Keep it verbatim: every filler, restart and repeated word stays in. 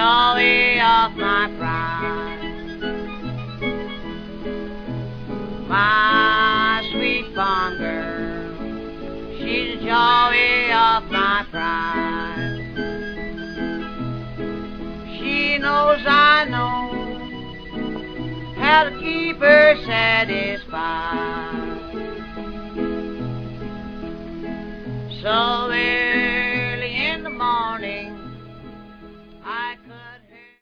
joy of my pride. My sweet fond girl, she's the joy of my pride. She knows I know how to keep her satisfied. So there